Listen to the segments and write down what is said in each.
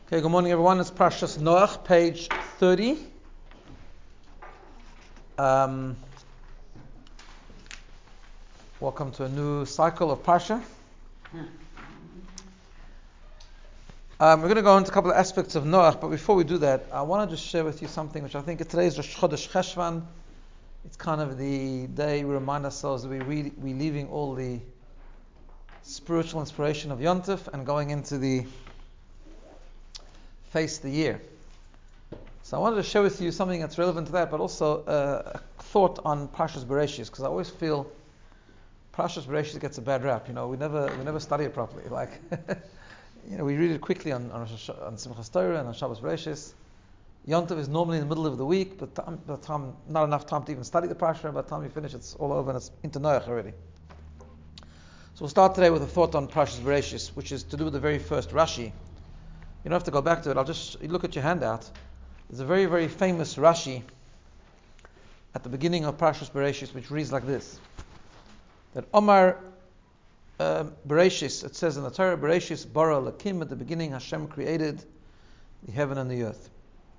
Okay, good morning everyone. It's Parshas Noach, page 30. Welcome to a new cycle of Parsha. We're going to go into a couple of aspects of Noach, but before we do that, I want to just share with you something which I think today is Rosh Chodesh Cheshvan. It's kind of the day we remind ourselves that we're leaving all the spiritual inspiration of Yontif and going into the face the year. So I wanted to share with you something that's relevant to that, but also a thought on Parshas Bereshis, because I always feel Parshas Bereshis gets a bad rap. You know, we never study it properly. Like, we read it quickly on Simchas Torah and on Shabbos Bereshis. Yom Tov is normally in the middle of the week, but by the time not enough time to even study the Parsha. By the time you finish, it's all over and it's into Noach already. So we'll start today with a thought on Parshas Bereshis, which is to do with the very first Rashi. You don't have to go back to it. I'll just look at your handout. There's a very, very famous Rashi at the beginning of Parshas Bereshis, which reads like this: that Omar Bereshis, it says in the Torah, Bereshis bara Lakim, at the beginning Hashem created the heaven and the earth.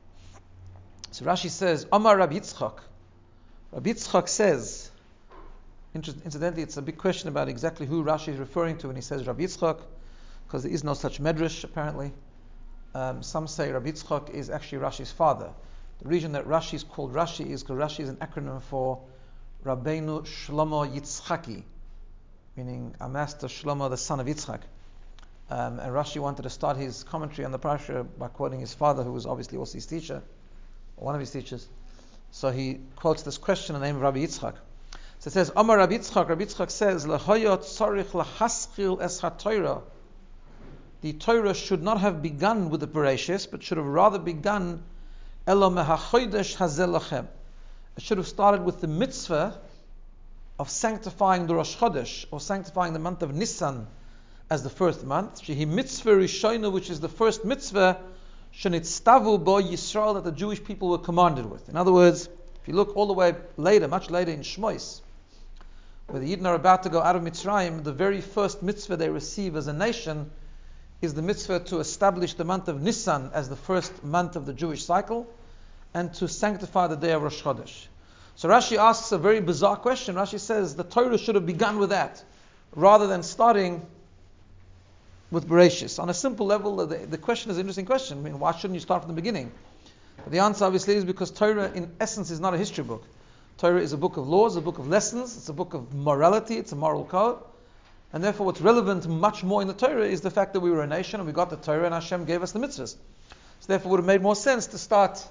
So Rashi says, Omar Rabbi Yitzchak. Rabbi Yitzchak says, incidentally, it's a big question about exactly who Rashi is referring to when he says Rabbi Yitzchak, because there is no such medrash apparently. Some say Rabbi Yitzchak is actually Rashi's father. The reason that Rashi is called Rashi is because Rashi is an acronym for Rabbeinu Shlomo Yitzchaki, meaning our master Shlomo, the son of Yitzchak. And Rashi wanted to start his commentary on the Parsha by quoting his father, who was obviously also his teacher, or one of his teachers. So he quotes this question in the name of Rabbi Yitzchak. So it says, Amar Rabbi Yitzchak says, L'hoyot tzorich lahaschil es ha-Torah. The Torah should not have begun with the Bereshis, but should have rather begun Elo mehachodesh hazeh lachem. It should have started with the mitzvah of sanctifying the Rosh Chodesh, or sanctifying the month of Nisan as the first month. Shehi mitzvah rishona, which is the first mitzvah, shenitztavu bo Yisrael, that the Jewish people were commanded with. In other words, if you look all the way later, much later in Shmos, where the Yidden are about to go out of Mitzrayim, the very first mitzvah they receive as a nation is the mitzvah to establish the month of Nisan as the first month of the Jewish cycle, and to sanctify the day of Rosh Chodesh. So Rashi asks a very bizarre question. Rashi says the Torah should have begun with that, rather than starting with Bereshis. On a simple level, the question is an interesting question. I mean, why shouldn't you start from the beginning? But the answer obviously is because Torah in essence is not a history book. Torah is a book of laws, a book of lessons, it's a book of morality, it's a moral code. And therefore what's relevant much more in the Torah is the fact that we were a nation and we got the Torah and Hashem gave us the mitzvahs. So therefore it would have made more sense to start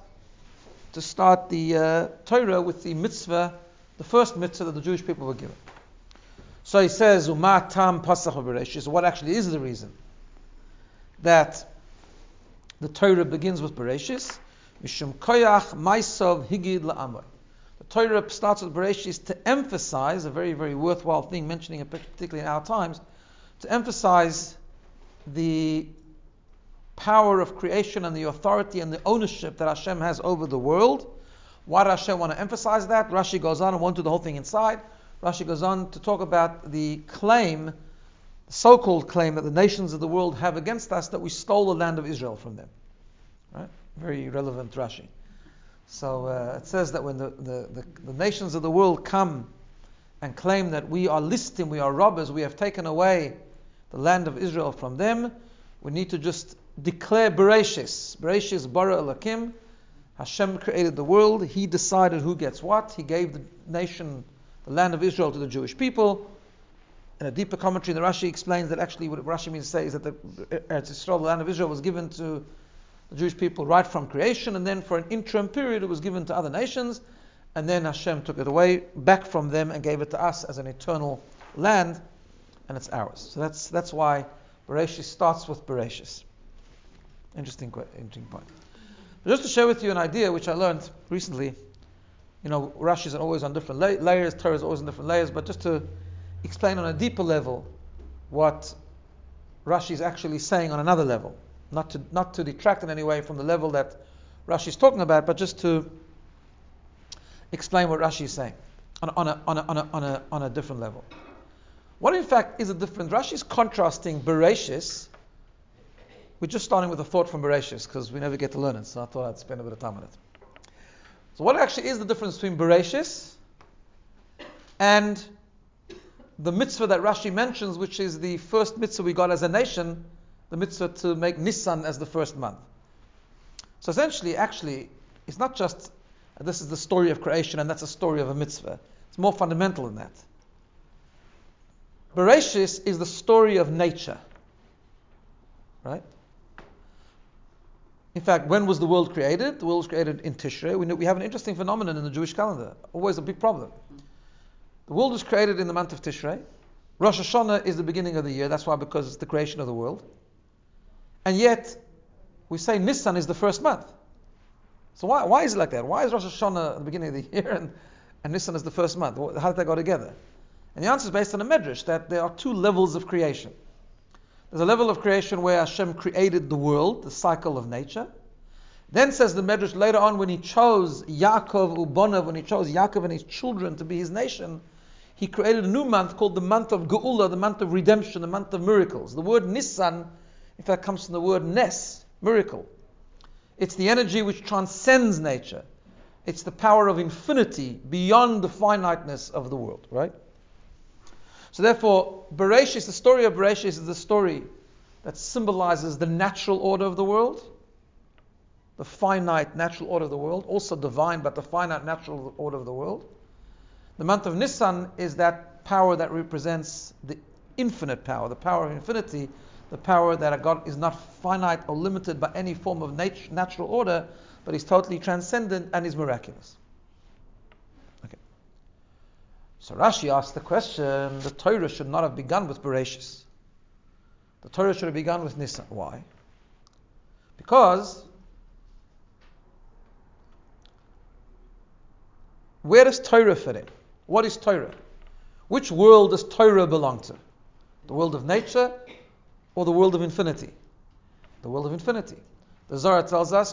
the Torah with the mitzvah, the first mitzvah that the Jewish people were given. So he says, Uma tam pasach bereshis. What actually is the reason that the Torah begins with Bereshis? Mishum koyach ma'asov higid la'amor. The Torah starts with Bereshis to emphasize, a very, very worthwhile thing, mentioning it particularly in our times, to emphasize the power of creation and the authority and the ownership that Hashem has over the world. Why does Hashem want to emphasize that? Rashi goes on and won't do the whole thing inside. Rashi goes on to talk about the claim, the so-called claim that the nations of the world have against us, that we stole the land of Israel from them. Right? Very relevant Rashi. So it says that when the nations of the world come and claim that we are listim, we are robbers, we have taken away the land of Israel from them, we need to just declare Bereshis. Bereshis bara Elokim. Hashem created the world. He decided who gets what. He gave the nation, the land of Israel, to the Jewish people. In a deeper commentary, the Rashi explains that actually what Rashi means to say is that the Eretz Yisrael, the land of Israel, was given to the Jewish people right from creation, and then for an interim period it was given to other nations, and then Hashem took it away back from them and gave it to us as an eternal land, and it's ours. So that's why Bereshis starts with Bereshis. Interesting point. But just to share with you an idea which I learned recently, Rashi's are always on different layers, Torah is always on different layers, but just to explain on a deeper level what Rashi is actually saying on another level. Not to detract in any way from the level that Rashi is talking about, but just to explain what Rashi is saying on a different level. What in fact is a different? Rashi is contrasting Bereshis we're just starting with a thought from Bereshis because we never get to learn it, so I thought I'd spend a bit of time on it. So what actually is the difference between Bereshis and the mitzvah that Rashi mentions, which is the first mitzvah we got as a nation, the mitzvah to make Nisan as the first month? So essentially, actually, it's not just this is the story of creation and that's a story of a mitzvah. It's more fundamental than that. Bereshis is the story of nature. Right? In fact, when was the world created? The world was created in Tishrei. We have an interesting phenomenon in the Jewish calendar. Always a big problem. The world was created in the month of Tishrei. Rosh Hashanah is the beginning of the year. That's why, because it's the creation of the world. And yet, we say Nisan is the first month. So why is it like that? Why is Rosh Hashanah at the beginning of the year and Nisan is the first month? How did that go together? And the answer is based on a medrash that there are two levels of creation. There's a level of creation where Hashem created the world, the cycle of nature. Then says the medrash later on, when he chose Yaakov Ubonav, when he chose Yaakov and his children to be his nation, he created a new month called the month of Geula, the month of redemption, the month of miracles. The word Nisan, in fact, comes from the word Nes, miracle. It's the energy which transcends nature. It's the power of infinity beyond the finiteness of the world, right? So therefore, Bereshis, the story of Bereshis is the story that symbolizes the natural order of the world, the finite natural order of the world, also divine, but the finite natural order of the world. The month of Nisan is that power that represents the infinite power, the power of infinity, the power that God is not finite or limited by any form of natural order, but is totally transcendent and is miraculous. Okay. So Rashi asks the question, the Torah should not have begun with Bereshis. The Torah should have begun with Nisan. Why? Because where does Torah fit in? What is Torah? Which world does Torah belong to? The world of nature or the world of infinity? The world of infinity. The Zohar tells us,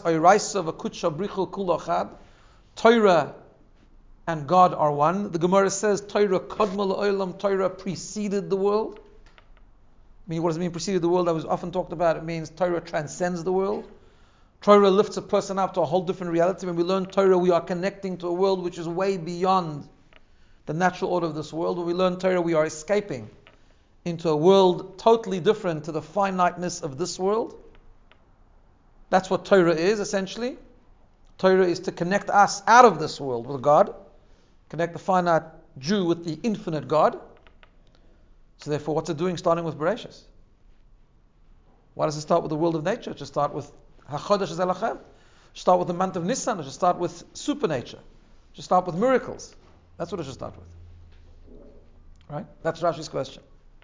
Torah and God are one. The Gemara says, Torah kodma la'olam, Torah preceded the world. I mean, what does it mean, preceded the world? That was often talked about. It means Torah transcends the world. Torah lifts a person up to a whole different reality. When we learn Torah, we are connecting to a world which is way beyond the natural order of this world. When we learn Torah, we are escaping into a world totally different to the finiteness of this world. That's what Torah is, essentially. Torah is to connect us out of this world with God, connect the finite Jew with the infinite God. So therefore, what's it doing starting with Bereshis? Why does it start with the world of nature? It should start with HaChodesh Zelachem. It should start with the month of Nisan. It should start with supernature. It should start with miracles. That's what it should start with. Right? That's Rashi's question.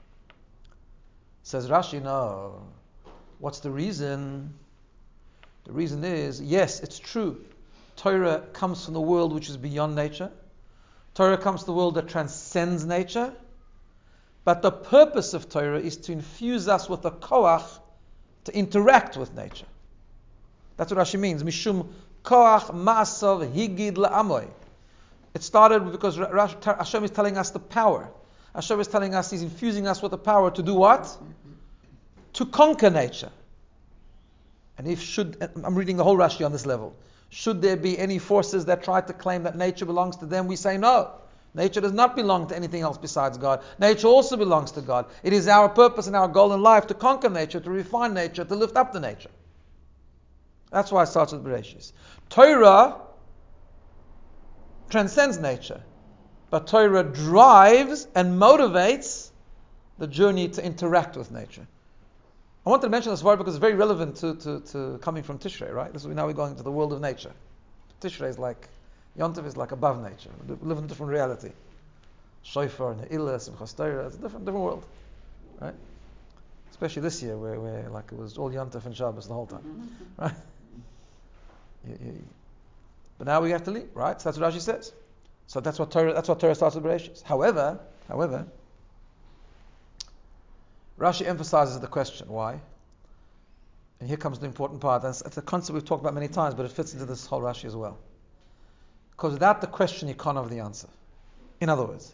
Says Rashi, no. What's the reason? The reason is, yes, it's true. Torah comes from the world which is beyond nature. Torah comes from the world that transcends nature. But the purpose of Torah is to infuse us with a koach to interact with nature. That's what Rashi means. Mishum koach ma'asav higid la'amoy. It started because Hashem is telling us the power. Hashem is telling us, He's infusing us with the power to do what? To conquer nature. And I'm reading the whole Rashi on this level. Should there be any forces that try to claim that nature belongs to them, we say no. Nature does not belong to anything else besides God. Nature also belongs to God. It is our purpose and our goal in life to conquer nature, to refine nature, to lift up the nature. That's why it starts with Bereshis. Torah transcends nature, but Torah drives and motivates the journey to interact with nature. I wanted to mention this word because it's very relevant to coming from Tishrei, right? Now we're going into the world of nature. Tishrei is like, Yom Tov is like above nature. We live in a different reality. Shofar, Ne'ilah, Simchas Torah, it's a different world, right? Especially this year where like it was all Yom Tov and Shabbos the whole time, right? But now we have to leave, right? So that's what Rashi says. So that's what Torah starts with Bereshis. However, Rashi emphasizes the question. Why? And here comes the important part. It's a concept we've talked about many times, but it fits into this whole Rashi as well. Because without the question, you can't have the answer. In other words,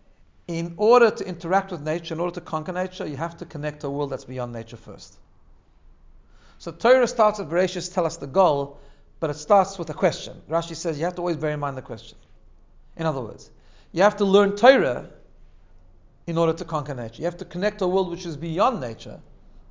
in order to interact with nature, in order to conquer nature, you have to connect to a world that's beyond nature first. So Torah starts with Bereshis, tell us the goal, but it starts with a question. Rashi says you have to always bear in mind the question. In other words, you have to learn Torah in order to conquer nature. You have to connect to a world which is beyond nature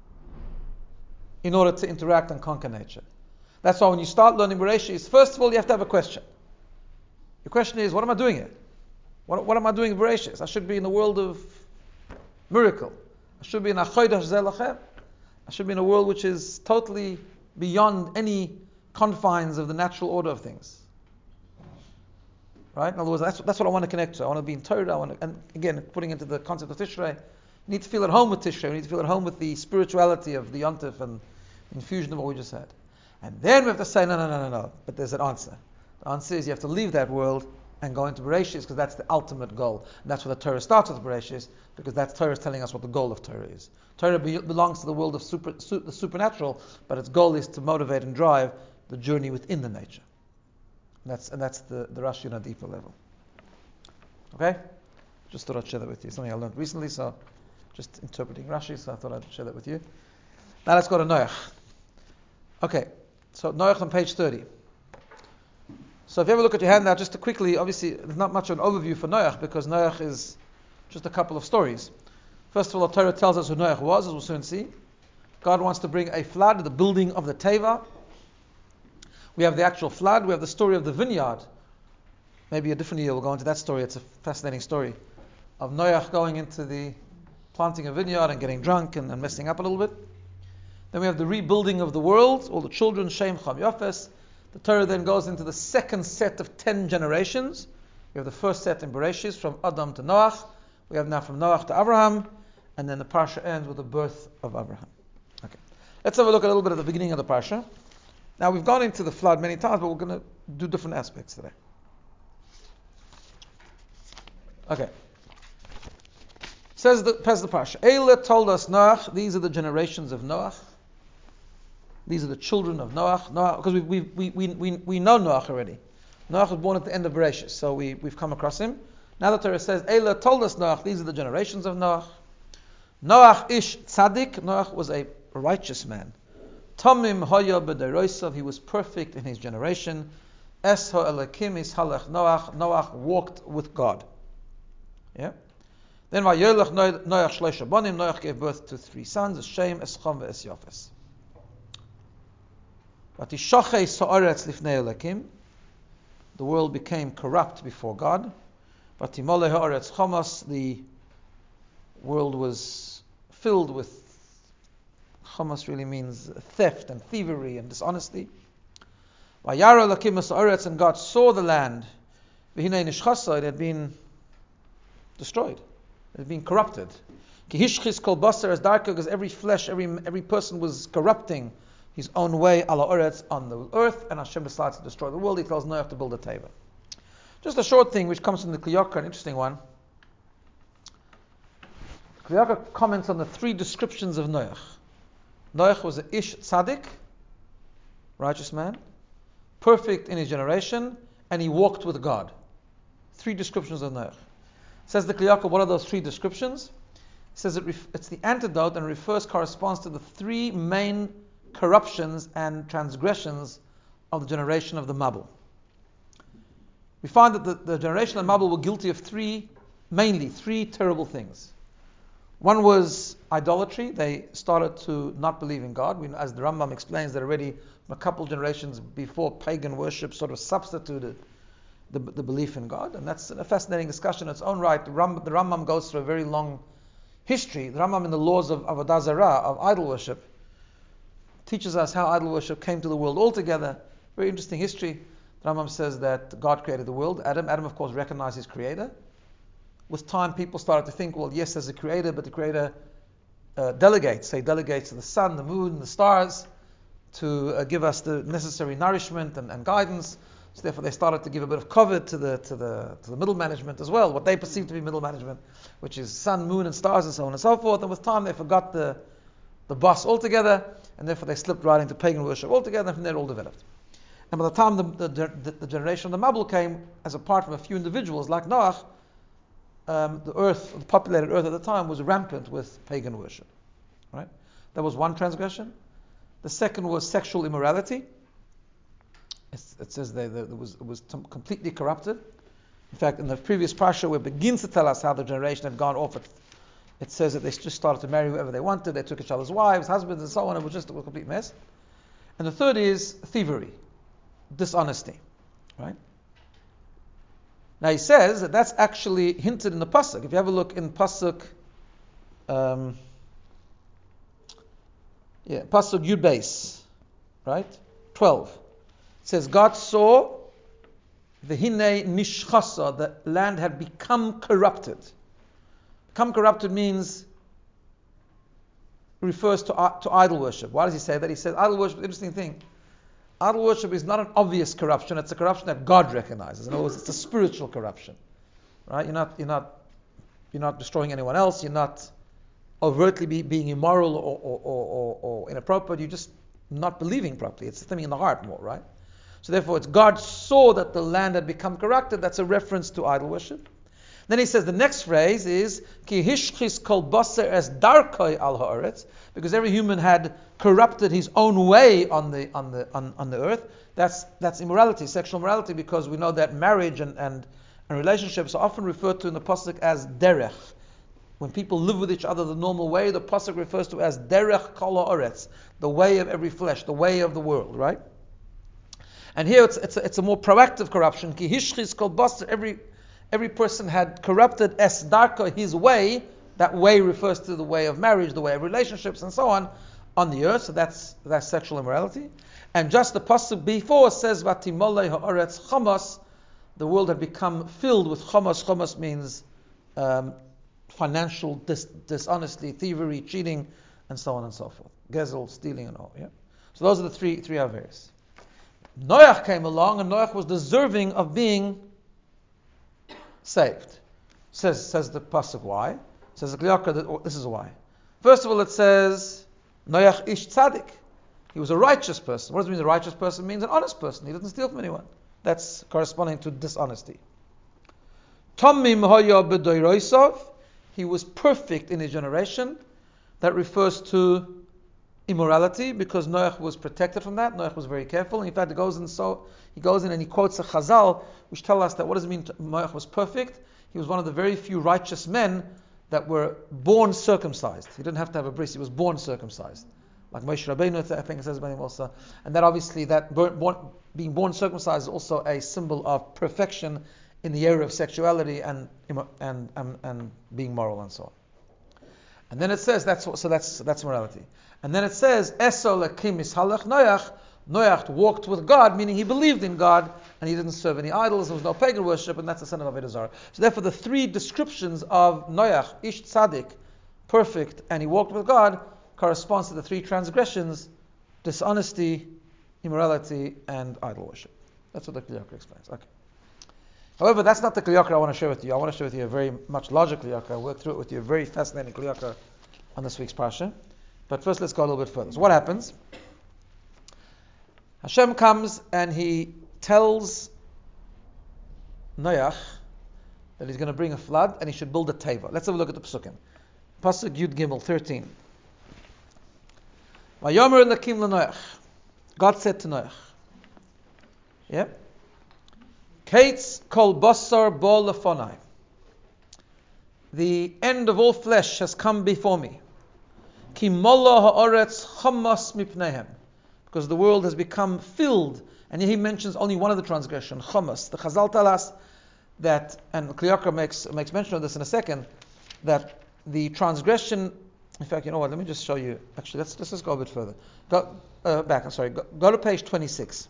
in order to interact and conquer nature. That's why when you start learning Bereshis, first of all you have to have a question. The question is, what am I doing here? What am I doing in Bereshis? I should be in the world of miracle. I should be in Achodesh Zelachem. I should be in a world which is totally beyond any confines of the natural order of things. Right? In other words, that's what I want to connect to. I want to be in Torah. And again, putting into the concept of Tishrei, you need to feel at home with Tishrei. You need to feel at home with the spirituality of the Yontif and infusion of what we just had. And then we have to say, no. But there's an answer. The answer is you have to leave that world and go into Bereshis, because that's the ultimate goal. And that's where the Torah starts with Bereshis, because that's Torah is telling us what the goal of Torah is. Torah belongs to the world of the supernatural, but its goal is to motivate and drive the journey within the nature. And that's the Rashi on a deeper level. Okay? Just thought I'd share that with you. Something I learned recently, so just interpreting Rashi, so I thought I'd share that with you. Now let's go to Noach. Okay, so Noach on page 30. So if you ever look at your handout, just to quickly, obviously there's not much of an overview for Noach, because Noach is just a couple of stories. First of all, the Torah tells us who Noach was, as we'll soon see. God wants to bring a flood, the building of the Teva. We have the actual flood, we have the story of the vineyard. Maybe a different year we'll go into that story, it's a fascinating story. Of Noach going into the planting a vineyard and getting drunk and messing up a little bit. Then we have the rebuilding of the world, all the children, Shem, Cham, Yafes. The Torah then goes into the second set of 10 generations. We have the first set in Bereshis, from Adam to Noach. We have now from Noach to Abraham. And then the Parsha ends with the birth of Abraham. Okay, let's have a look at a little bit at the beginning of the Parsha. Now we've gone into the flood many times, but we're going to do different aspects today. Okay. Says the Parsha, Eila told us Noach, these are the generations of Noach. These are the children of Noach. Noach, because we know Noach already. Noach was born at the end of Bereshis, so we've come across him. Now the Torah says, Eila told us Noach, these are the generations of Noach. Noach ish tzaddik, Noach was a righteous man. Tamim haya b'derosav, he was perfect in his generation. Es ha'elakim is halach Noach, Noach walked with God. Yeah. Then vayolach Noach shleisha banim, Noach gave birth to 3 sons, Shem, Cham, and Yafes. Vatishachei sa'aretz lifnei Elokim, the world became corrupt before God. Vatimoleh ha'aretz chamas, the world was filled with, chamas really means theft and thievery and dishonesty. Vayara Elokim sa'aretz, and God saw the land. V'hinei nishchasa, it had been destroyed. It had been corrupted. Kihishchis kol basar, as darker, because every flesh, every person was corrupting his own way, ala oretz, on the earth, and Hashem decides to destroy the world. He tells Noach to build a teva. Just a short thing which comes from the Kli Yakar, an interesting one. Kli Yakar comments on the 3 descriptions of Noach. Noach was an ish tzaddik, righteous man, perfect in his generation, and he walked with God. 3 descriptions of Noach. Says the Kli Yakar, what are those 3 descriptions? It says it's the antidote and corresponds to the 3 main corruptions and transgressions of the generation of the Mabul. We find that the generation of the Mabul were guilty of 3 terrible things. One was idolatry. They started to not believe in God. As the Rambam explains, that already a couple generations before, pagan worship sort of substituted the belief in God. And that's a fascinating discussion in its own right. The Rambam goes through a very long history. The Rambam in the laws of Avodah Zarah, of idol worship, teaches us how idol worship came to the world altogether. Very interesting history. The Rambam says that God created the world. Adam, of course, recognized his creator. With time, people started to think, well, yes, there's a creator, but the creator delegates. So he delegates to the sun, the moon, and the stars to give us the necessary nourishment and guidance. So therefore, they started to give a bit of cover to the middle management as well, what they perceive to be middle management, which is sun, moon, and stars, and so on and so forth. And with time, they forgot the boss altogether, and therefore they slipped right into pagan worship altogether, and from there it all developed. And by the time the generation of the Mabul came, as apart from a few individuals like Noach, the populated earth at the time was rampant with pagan worship. Right? That was one transgression. The second was sexual immorality. It says it was completely corrupted. In fact, in the previous parsha, where it begins to tell us how the generation had gone off, it says that they just started to marry whoever they wanted. They took each other's wives, husbands, and so on. It was just a complete mess. And the third is thievery, dishonesty. Right? Now he says that that's actually hinted in the pasuk. If you have a look in pasuk, pasuk Yud Beis, right? 12. It says God saw the Hine Nishchasa, the land had become corrupted. Become corrupted refers to idol worship. Why does he say that? He says idol worship, interesting thing. Idol worship is not an obvious corruption, it's a corruption that God recognizes. In other words, it's a spiritual corruption. Right? You're not destroying anyone else, you're not overtly being immoral or inappropriate, you're just not believing properly. It's something in the heart more, right? So therefore, it's God saw that the land had become corrupted. That's a reference to idol worship. Then he says the next phrase is Ki hishchis kol baser es darkoi al haaretz, because every human had corrupted his own way on the earth. That's immorality, sexual morality, because we know that marriage and relationships are often referred to in the pasuk as derech. When people live with each other the normal way, the pasuk refers to as derech kol haaretz, the way of every flesh, the way of the world, right? And here it's a more proactive corruption. Ki hishchis kol baser, every person had corrupted es darka, his way. That way refers to the way of marriage, the way of relationships, and so on the earth. So that's sexual immorality. And just the pasuk before says vatimolei haaretz chamas, the world had become filled with chamas. Chamas means financial dishonesty, thievery, cheating, and so on and so forth. Gezel, stealing, and all. Yeah. So those are the three Averes. Noach came along, and Noach was deserving of being saved. Says the pasuk why? Says the Kli Yakar that this is why. First of all, it says Noach ish tzaddik. He was a righteous person. What does it mean? A righteous person means an honest person. He didn't steal from anyone. That's corresponding to dishonesty. Tamim haya b'doirosav. He was perfect in his generation. That refers to immorality, because Noach was protected from that. Noach was very careful. In fact, he goes in and he quotes a Chazal, which tell us that what does it mean Noach was perfect? He was one of the very few righteous men that were born circumcised. He didn't have to have a bris, he was born circumcised. Like Moshe Rabbeinu, I think it says about him also. And that obviously, being born circumcised is also a symbol of perfection in the area of sexuality and being moral and so on. And then it says that's morality. And then it says Eso lekim ishalach Noach. Noach walked with God, meaning he believed in God and he didn't serve any idols. There was no pagan worship, and that's the son of Avodah Zarah. So therefore, the three descriptions of Noach, ish tzaddik, perfect, and he walked with God, corresponds to the three transgressions: dishonesty, immorality, and idol worship. That's what the Kli Yakar explains. Okay. However, that's not the Kli Yakar I want to share with you. I want to share with you a very much larger Kli Yakar. I'll work through it with you, a very fascinating Kli Yakar on this week's parsha. But first, let's go a little bit further. So what happens? Hashem comes and he tells Noach that he's going to bring a flood and he should build a teva. Let's have a look at the Pesukim. Pasuk Yud Gimel 13. Vayomer Elokim leNoach. God said to Noach, yeah? Kates kol basar bo lefonai. The end of all flesh has come before me. Ki mola haaretz chamas mipnehem. Because the world has become filled, and he mentions only one of the transgression, chamas. The Chazal tell us that, and Kli Yakar makes mention of this in a second, that the transgression. In fact, you know what? Let me just show you. Actually, let's just go a bit further. Go back. I'm sorry. Go to page 26.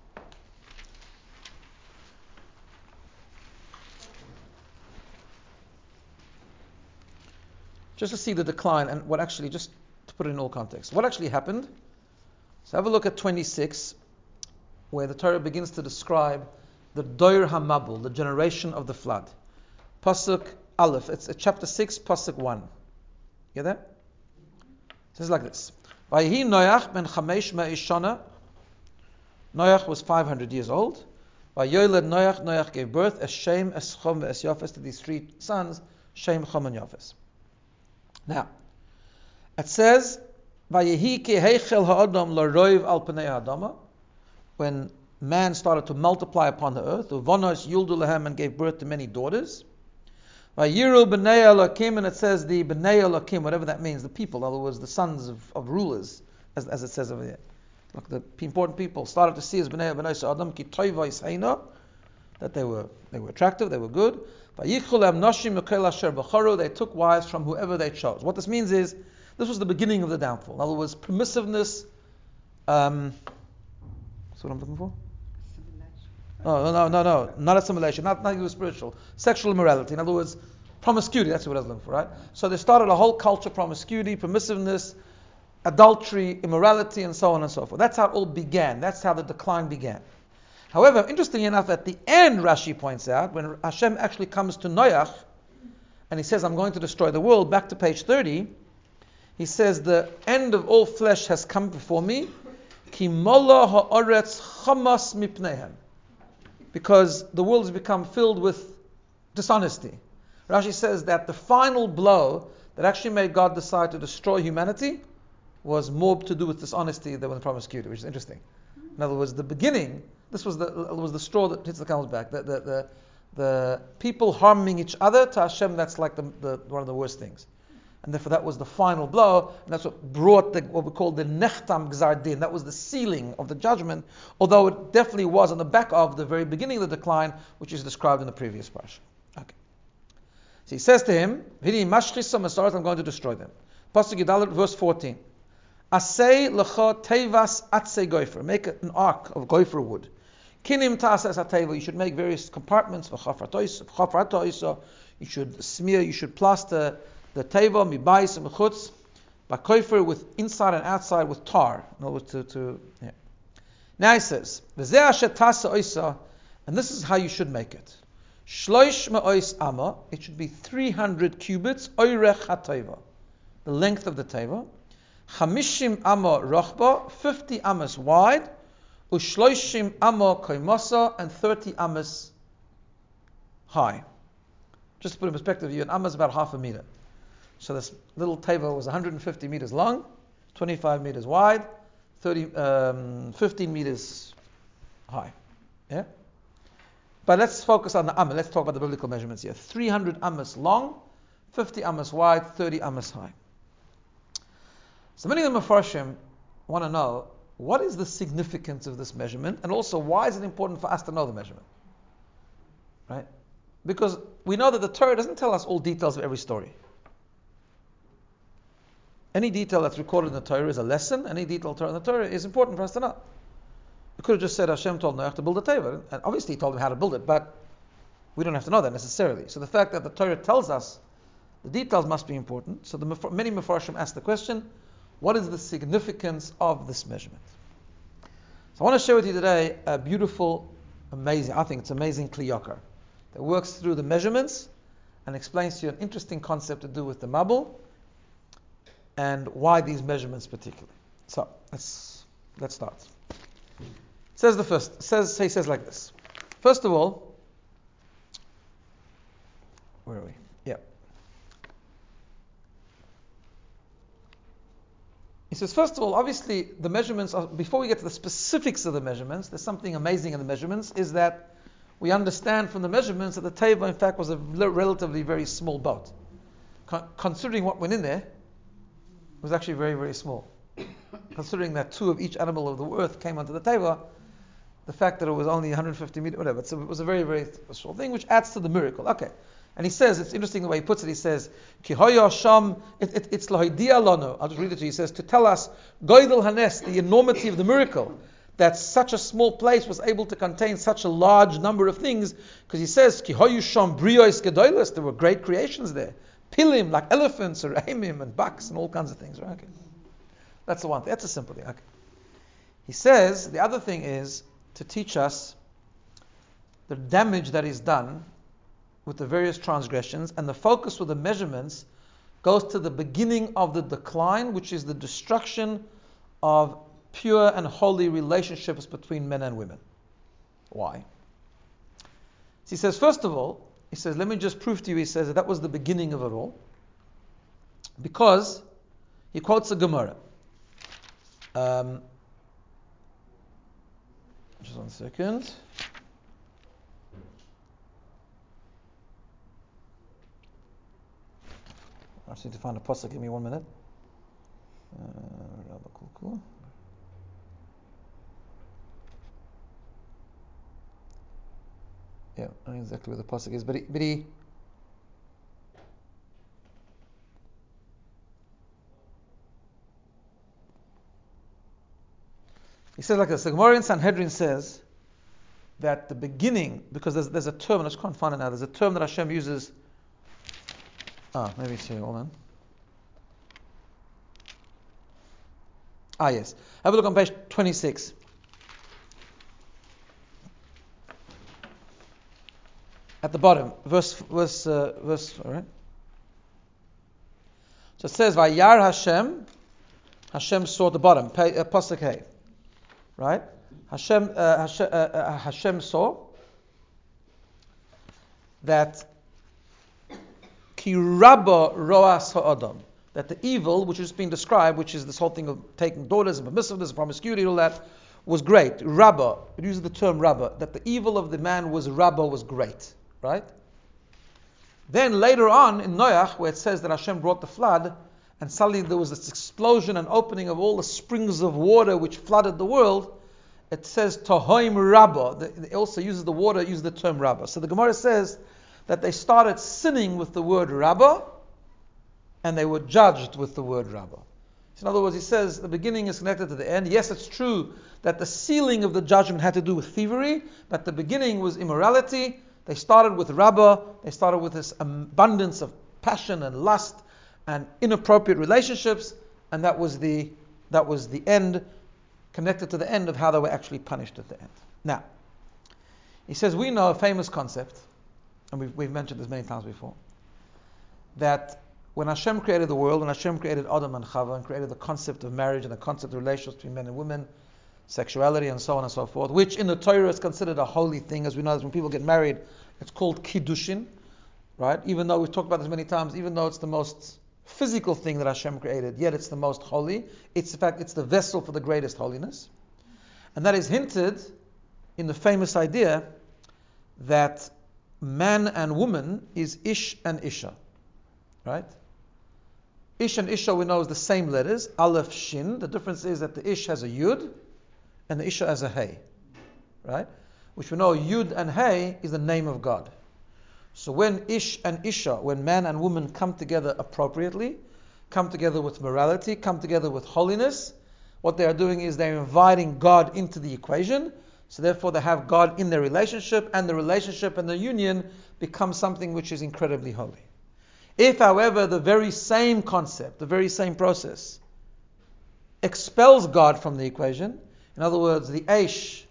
Just to see the decline and what actually, just to put it in all context, what actually happened. So have a look at 26, where the Torah begins to describe the Doir HaMabul, the generation of the flood. Pasuk Aleph, it's chapter 6, Pasuk 1. Get that? It says like this. Vayihi Noach ben Chamesh me'ish shana. Noach was 500 years old. Vayoyled Noach, Noach gave birth, es Shem, es Chom, es Yafes, to these three sons, Shem, Chom, and Yafes. Now, it says Vayehi ki heichel ha'adam l'roiv al pnei ha'adama. When man started to multiply upon the earth, uvanos yuldu lahem, and gave birth to many daughters. Vayiru b'nei Elokim, and it says the b'nei Elokim, whatever that means, the people, in other words, the sons of rulers, as it says over there. Like the important people started to see as b'nei Adam ki toiva isheina, that they were attractive, they were good. They took wives from whoever they chose. What this means is, this was the beginning of the downfall. In other words, permissiveness. That's what I'm looking for? No, not assimilation, not even spiritual. Sexual immorality. In other words, promiscuity. That's what I was looking for, right? So they started a whole culture: promiscuity, permissiveness, adultery, immorality, and so on and so forth. That's how it all began. That's how the decline began. However, interestingly enough, at the end, Rashi points out, when Hashem actually comes to Noach, and he says, I'm going to destroy the world, back to page 30, he says, the end of all flesh has come before me, ki mola ha'oretz chamas mipnehem, because the world has become filled with dishonesty. Rashi says that the final blow that actually made God decide to destroy humanity was more to do with dishonesty than with promiscuity, which is interesting. In other words, the beginning, this was the straw that hits the camel's back. The people harming each other, to Hashem, that's like the one of the worst things. And therefore that was the final blow, and that's what brought what we call the Nechtam Gzar Din. That was the sealing of the judgment, although it definitely was on the back of the very beginning of the decline, which is described in the previous parsha. Okay. So he says to him, V'ni mashchisa masarat, I'm going to destroy them. Pasuk Yudaled, verse 14. Asay lecha tevas atzei gofer. Make an ark of gofer wood. Kinim ta'asas ateva. You should make various compartments for chafratoisa. You should smear, you should plaster the teva, mibais and mechutz, bakofer, with inside and outside with tar. In other words, yeah. Now he says, v'zeh asher tasa oisa, and this is how you should make it. Shloish ma'ois amma. It should be 300 cubits. Oirech hateva, the length of the teva. Chamishim amma rochba, 50 amas wide, ushloishim amma koimasa, and 30 amas high. Just to put in perspective, an amma is about half a meter. So this little teva was 150 meters long, 25 meters wide, 15 meters high. Yeah. But let's focus on the amma. Let's talk about the biblical measurements here. 300 amas long, 50 amas wide, 30 amas high. So many of the Mefarshim want to know, what is the significance of this measurement, and also why is it important for us to know the measurement? Right? Because we know that the Torah doesn't tell us all details of every story. Any detail that's recorded in the Torah is a lesson. Any detail in the Torah is important for us to know. We could have just said Hashem told Noach to build a teva, and obviously he told him how to build it, but we don't have to know that necessarily. So the fact that the Torah tells us the details must be important. So many Mefarshim ask the question, what is the significance of this measurement? So I want to share with you today a beautiful, amazing, I think it's amazing Kli Yakar that works through the measurements and explains to you an interesting concept to do with the Mabul and why these measurements particularly. So let's start. He says like this. First of all, where are we? Yeah. He says, first of all, obviously the measurements are, before we get to the specifics of the measurements, there's something amazing in the measurements, is that we understand from the measurements that the Teva in fact was a relatively very small boat. Considering what went in there, it was actually very, very small. Considering that 2 of each animal of the earth came onto the Teva, the fact that it was only 150 meters, whatever, so it was a very, very small thing, which adds to the miracle. Okay. And he says, it's interesting the way he puts it, he says, Ki hoya sham, it's lahidia lano. I'll just read it to you. He says, to tell us, Goydel Hanes, the enormity of the miracle, that such a small place was able to contain such a large number of things, because he says, Ki hoyu sham briois gedoilos, there were great creations there. Pilim, like elephants, or rahimim, and bucks, and all kinds of things, right? Okay. That's the one thing. That's a simple thing. Okay. He says, the other thing is to teach us the damage that is done with the various transgressions, and the focus with the measurements goes to the beginning of the decline, which is the destruction of pure and holy relationships between men and women. Why? So he says, first of all, he says, let me just prove to you, he says, that was the beginning of it all. Because he quotes a Gemara. Just 1 second. I just need to find a pasuk. Give me 1 minute. Cool. Yeah, I don't know exactly where the pasuk is, but he says like this. The Gemara in Sanhedrin says that the beginning, because there's a term, I just can't find it now. There's a term that Hashem uses. Maybe it's here. Hold on. Yes. Have a look on page 26. At the bottom, verse. All right. So it says, "Vayar Hashem." Hashem saw at the bottom. Pasuk Hey. Right. Hashem saw that ki rabba roas ha'adam, that the evil which is being described, which is this whole thing of taking daughters and permissiveness and promiscuity, all that, was great. Rabba, it uses the term rabba, that the evil of the man was great, right? Then later on in Noach, where it says that Hashem brought the flood, and suddenly there was this explosion and opening of all the springs of water which flooded the world, it says Tohoim Rabba. It also uses the water, uses the term Rabba. So the Gemara says that they started sinning with the word Rabba, and they were judged with the word Rabba. So in other words, he says the beginning is connected to the end. Yes, it's true that the sealing of the judgment had to do with thievery, but the beginning was immorality. They started with Rabba. They started with this abundance of passion and lust and inappropriate relationships, and that was the end, connected to the end of how they were actually punished at the end. Now, he says we know a famous concept, and we've mentioned this many times before, that when Hashem created the world, when Hashem created Adam and Chava, and created the concept of marriage and the concept of relations between men and women, sexuality and so on and so forth, which in the Torah is considered a holy thing, as we know, when people get married, it's called Kiddushin, right? Even though we've talked about this many times, even though it's the most physical thing that Hashem created, yet it's the most holy. It's in fact, it's the vessel for the greatest holiness. And that is hinted in the famous idea that man and woman is Ish and Isha, right? Ish and Isha we know is the same letters, Aleph, Shin. The difference is that the Ish has a Yud and the Isha has a Hey, right? Which we know Yud and Hey is the name of God. So when Ish and Isha, when man and woman come together appropriately, come together with morality, come together with holiness, what they are doing is they're inviting God into the equation. So therefore they have God in their relationship, and the relationship and the union becomes something which is incredibly holy. If, however, the very same concept, the very same process, expels God from the equation, in other words, the Aish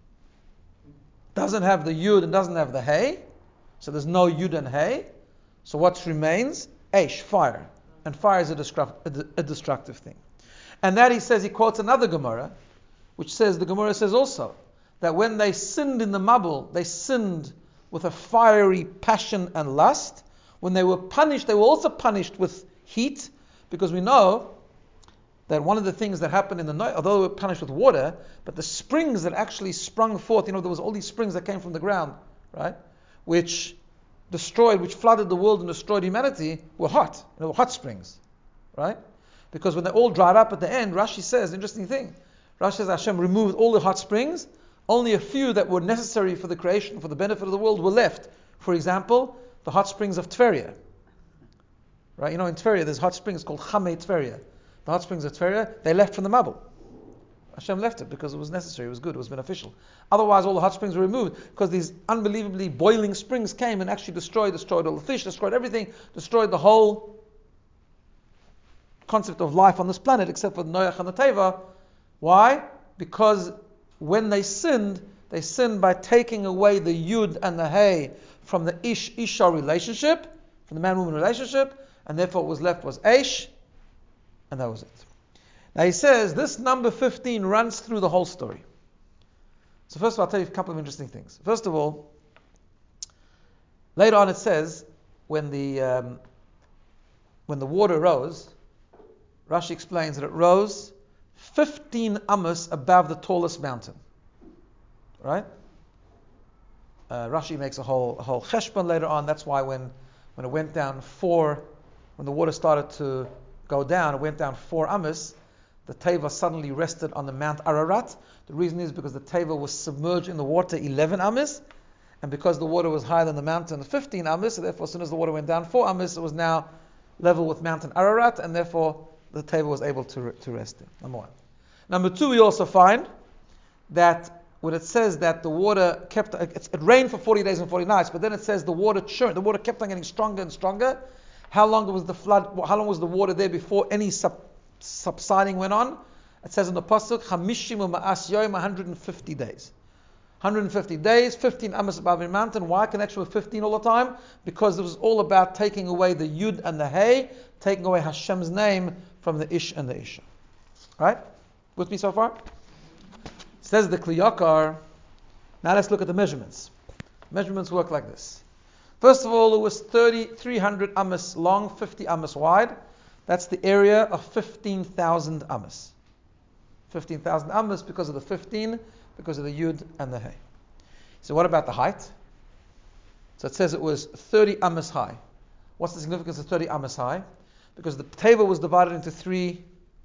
doesn't have the Yud and doesn't have the Hey, so there's no Yud and Hey, so what remains? Aish, fire. And fire is a destructive thing. And that he says, he quotes another Gemara, which says, the Gemara says also, that when they sinned in the Mabul, they sinned with a fiery passion and lust. When they were punished, they were also punished with heat, because we know that one of the things that happened in the night, although they were punished with water, but the springs that actually sprung forth, there was all these springs that came from the ground, right, which flooded the world and destroyed humanity, were hot. They were hot springs, right? Because when they all dried up at the end, Rashi says, interesting thing, Rashi says Hashem removed all the hot springs, only a few that were necessary for the creation, for the benefit of the world, were left. For example, the hot springs of Tveria. Right? In Tveria, there's hot springs called Chamei Tveria. The hot springs of Tveria, they left from the Mabul. Hashem left it because it was necessary, it was good, it was beneficial. Otherwise, all the hot springs were removed because these unbelievably boiling springs came and actually destroyed all the fish, destroyed everything, destroyed the whole concept of life on this planet, except for Noach and the Teva. Why? Because when they sinned by taking away the Yud and the Hey from the Ish-Isha relationship, from the man-woman relationship, and therefore what was left was Aish, and that was it. Now he says, this number 15 runs through the whole story. So first of all, I'll tell you a couple of interesting things. First of all, later on it says, when the water rose, Rashi explains that it rose 15 amos above the tallest mountain. Right? Rashi makes a whole cheshbon later on. That's why when it went down when the water started to go down, it went down 4 amos. The Teva suddenly rested on the Mount Ararat. The reason is because the Teva was submerged in the water 11 amos, and because the water was higher than the mountain 15 amos, so therefore as soon as the water went down 4 amos, it was now level with Mountain Ararat, and therefore the Teva was able to rest there. Number one. Number two, we also find that when it says that the water it rained for 40 days and 40 nights, but then it says the water churned, the water kept on getting stronger and stronger. How long was the flood? How long was the water there before any subsiding went on? It says in the pasuk, Chamishim u'ma'as yoyim, 150 days. 150 days, 15 amos above a mountain. Why connection with 15 all the time? Because it was all about taking away the Yud and the Hey, taking away Hashem's name from the Ish and the Isha. Right? With me so far? Says the Kli Yakar. Now let's look at the measurements. Measurements work like this. First of all, it was 300 amos long, 50 amos wide. That's the area of 15,000 amos. 15,000 amos because of the 15, because of the Yud and the Hey. So what about the height? So it says it was 30 amos high. What's the significance of 30 amos high? Because the Teva was divided into three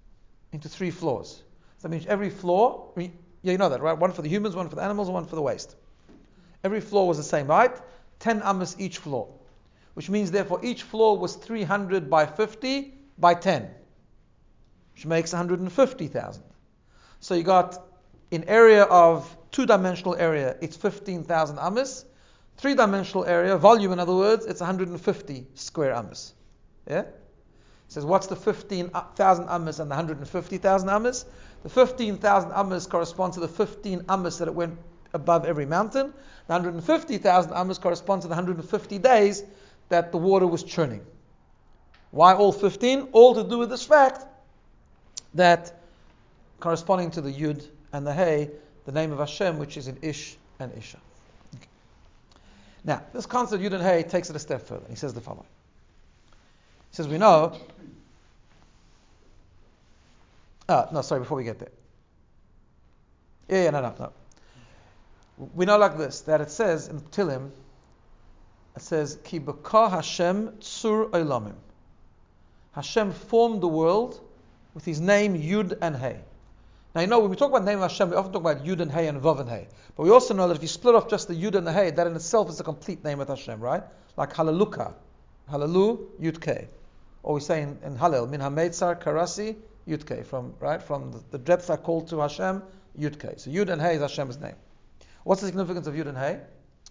floors. So that means every floor, yeah, you know that, right? One for the humans, one for the animals, and one for the waste. Every floor was the same height, 10 amos each floor. Which means, therefore, each floor was 300 by 50 by 10. Which makes 150,000. So you got, in area of 2-dimensional area, it's 15,000 amos. 3-dimensional area, volume in other words, it's 150 square amos. Yeah? It says, what's the 15,000 amos and the 150,000 amos? The 15,000 amos correspond to the 15 amos that it went above every mountain. The 150,000 amos correspond to the 150 days that the water was churning. Why all 15? All to do with this fact that corresponding to the Yud and the Hey, the name of Hashem, which is in Ish and Isha. Okay. Now, this concept Yud and Hey takes it a step further. He says the following. He says, we know... before we get there. No. We know like this, that it says in Tilim, it says, Ki b'ka Hashem tzur olamim. Hashem formed the world with his name Yud and Hey. Now you know, when we talk about the name of Hashem, we often talk about Yud and Hey and Vav and Hey. But we also know that if you split off just the Yud and the Hey, that in itself is a complete name of Hashem, right? Like Halaluka, Halalu, Yud Kei. Or we say in Hallel, Min HaMeitzar Karasi, Yud Kei, from the depth I call to Hashem, Yud Kei. So Yud and Hey is Hashem's name. What's the significance of Yud and Hey?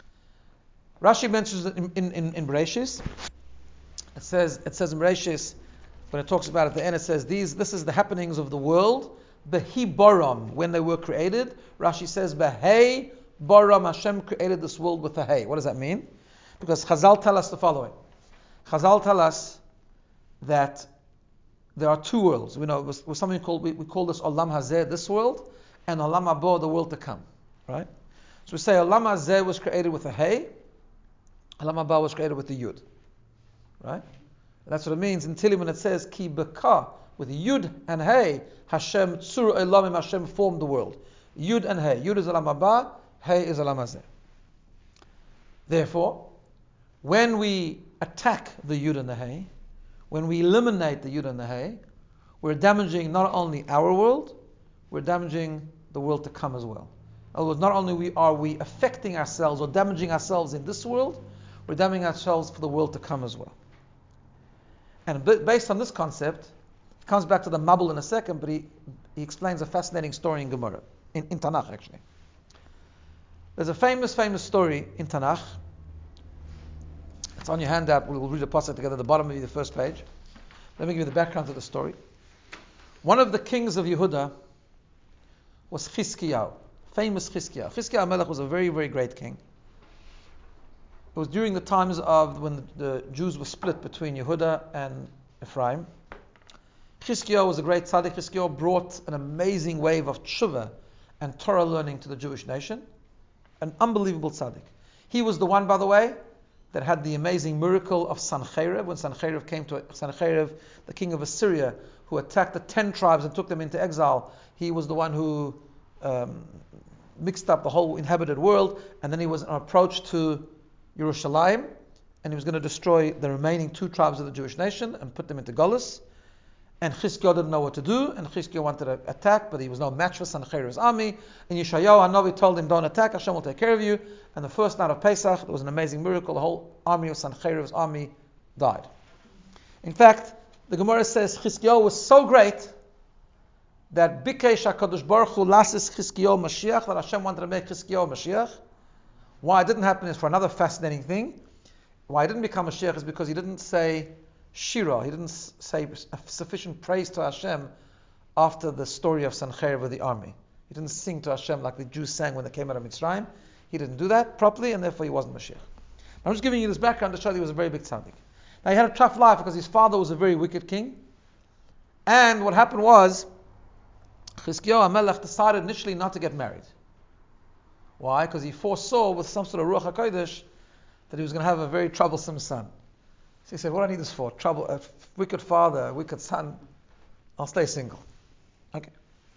Rashi mentions it in Bereshis. It says in Bereshis, when it talks about it at the end, it says this is the happenings of the world, Behi Baram, when they were created. Rashi says Behei Baram, Hashem created this world with a Hey. What does that mean? Because Chazal tell us the following. Chazal tell us that there are two worlds. We know it was something called, we call this Olam Hazeh, this world, and Olam Haba, the world to come. Right? So we say Olam Hazeh was created with a Hey, Olam Haba was created with the Yud. Right? And that's what it means in Tilim when it says Ki Beka, with Yud and Hey, Hashem Tzur Olamim, Hashem formed the world. Yud and Hey. Yud is Olam Haba, Hey is Olam Hazeh. Therefore, when we attack the Yud and the Hey, when we eliminate the Yud and the Hey, we're damaging not only our world, we're damaging the world to come as well. In other words, not only are we affecting ourselves or damaging ourselves in this world, we're damaging ourselves for the world to come as well. And based on this concept, it comes back to the Mabul in a second, but he explains a fascinating story in Gemara, in Tanakh actually. There's a famous story in Tanakh. It's on your handout. We'll read the pasuk together at the bottom of the first page. Let me give you the background to the story. One of the kings of Yehuda was Chizkiyahu, famous Chizkiyahu. Chizkiyahu Melech was a very, very great king. It was during the times of when the Jews were split between Yehuda and Ephraim. Chizkiyahu was a great tzaddik. Chizkiyahu brought an amazing wave of tshuva and Torah learning to the Jewish nation. An unbelievable tzaddik. He was the one, by the way, that had the amazing miracle of Sancherib. When Sancherib came to Sancherib, the king of Assyria, who attacked the 10 tribes and took them into exile. He was the one who mixed up the whole inhabited world, and then he was on approach to Yerushalayim, and he was going to destroy the remaining 2 tribes of the Jewish nation and put them into Golus. And Chizkiyahu didn't know what to do, and Chizkiyahu wanted to attack, but he was no match for Sancheriv's army. And Yeshayahu HaNavi told him, don't attack, Hashem will take care of you. And the first night of Pesach, there was an amazing miracle. The whole army of Sancheriv's army died. In fact, the Gemara says Chizkiyahu was so great that Bikesh HaKadosh Baruch Hu lasis Chizkiyahu Mashiach, that Hashem wanted to make Chizkiyahu Mashiach. Why it didn't happen is for another fascinating thing. Why he didn't become Mashiach is because he didn't say Shira, he didn't say sufficient praise to Hashem after the story of Sancheriv with the army. He didn't sing to Hashem like the Jews sang when they came out of Mitzrayim. He didn't do that properly, and therefore he wasn't Mashiach. I'm just giving you this background to show that he was a very big tzaddik. Now he had a tough life because his father was a very wicked king. And what happened was, Chizkiyahu HaMelech decided initially not to get married. Why? Because he foresaw with some sort of Ruach HaKodesh that he was going to have a very troublesome son. So he said, what do I need this for? Trouble, a wicked father, a wicked son. I'll stay single. Okay.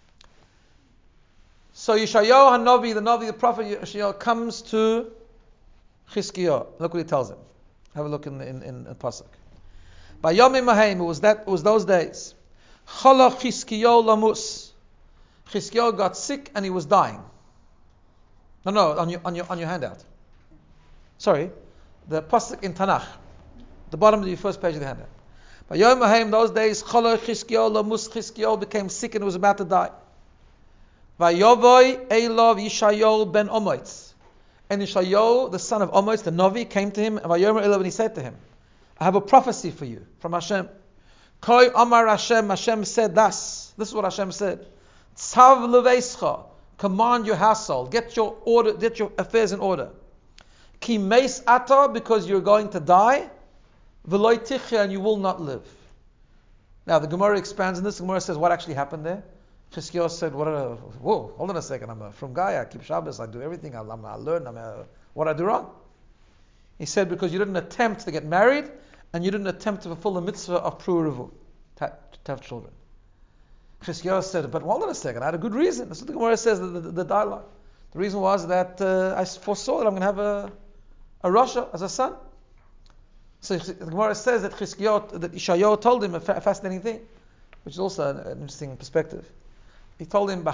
So Yeshayahu HaNavi, the prophet Yeshayahu, comes to Chizkiyahu. Look what he tells him. Have a look in the Pasuk. By Yomim Haim, it was those days. Chala Chizkiyahu lamus. Chizkiyahu got sick and he was dying. No, on your handout. Sorry, the Pasuk in Tanakh. The bottom of the first page of the handout. By Yom HaHaim, those days, Chala Chizkiyahu lamus, Chizkiyahu became sick and was about to die. Vayovoi Eilov Yeshayahu ben Omoitz. And Yeshayahu, the son of Omoitz, the Navi, came to him, and Vayomer Eilov, and he said to him, I have a prophecy for you from Hashem. Koi Amar Hashem, Hashem said thus. This is what Hashem said. Tzav leveischa, command your household, get your affairs in order. Ki meis ata, because you're going to die. V'loi tichya, and you will not live. Now the Gemara expands on this. The Gemara says what actually happened there. Chizkiyahu said, whoa, hold on a second, I'm from guy, I keep Shabbos, I do everything, I learn, what I do wrong? He said, because you didn't attempt to get married, and you didn't attempt to fulfill the mitzvah of Pruruvu, to have children. Chizkiyahu said, but hold on a second, I had a good reason. That's what the Gemara says, the dialogue. The reason was that I foresaw that I'm going to have a Rasha as a son. So the Gemara says that Yeshayahu told him a fascinating thing, which is also an interesting perspective. He told him,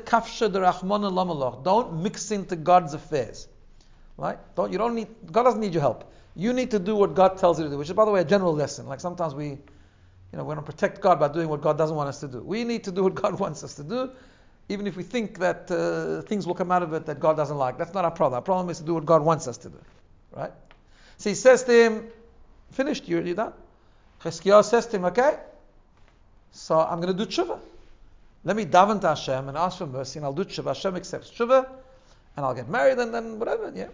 don't mix into God's affairs. Right? God doesn't need your help. You need to do what God tells you to do, which is, by the way, a general lesson. Like sometimes we want to protect God by doing what God doesn't want us to do. We need to do what God wants us to do, even if we think that things will come out of it that God doesn't like. That's not our problem. Our problem is to do what God wants us to do. Right? So he says to him, finished, you're done. Chizkiyahu says to him, okay, so I'm going to do tshuva. Let me daven to Hashem and ask for mercy, and I'll do tshuva. Hashem accepts tshuva, and I'll get married, and then whatever, yeah.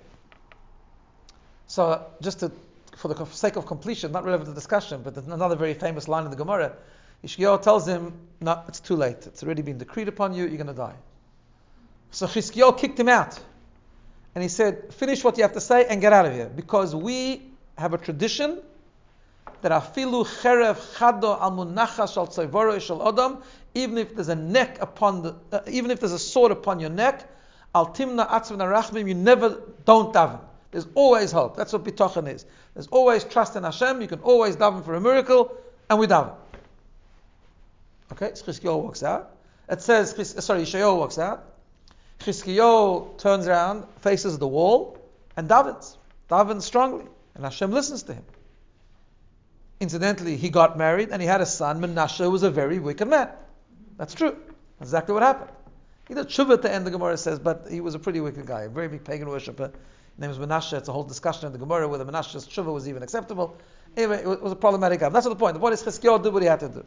So, for the sake of completion, not relevant to the discussion, but another very famous line in the Gemara, Yeshayahu tells him, no, it's too late. It's already been decreed upon you, you're going to die. So Chizkiyahu kicked him out. And he said, finish what you have to say and get out of here. Because we have a tradition that afilu cherev chado al munachas shal tzayvoro shel adam, even if there's a sword upon your neck, al timna atzv narachmim, you never don't daven. There's always hope. That's what bitachon is. There's always trust in Hashem. You can always daven for a miracle, and we daven. Okay, so Chizkiyahu walks out. It says, Yeshayahu walks out. Chizkiyahu turns around, faces the wall, and davens strongly, and Hashem listens to him. Incidentally, he got married and he had a son. Menashe, who was a very wicked man. That's true. That's exactly what happened. He did tshuva at the end, the Gemara says, but he was a pretty wicked guy, a very big pagan worshipper. His name was Menashe. It's a whole discussion in the Gemara whether Menashe's tshuva was even acceptable. Anyway, it was a problematic guy. That's not the point. The point is Chizkiyahu did what he had to do.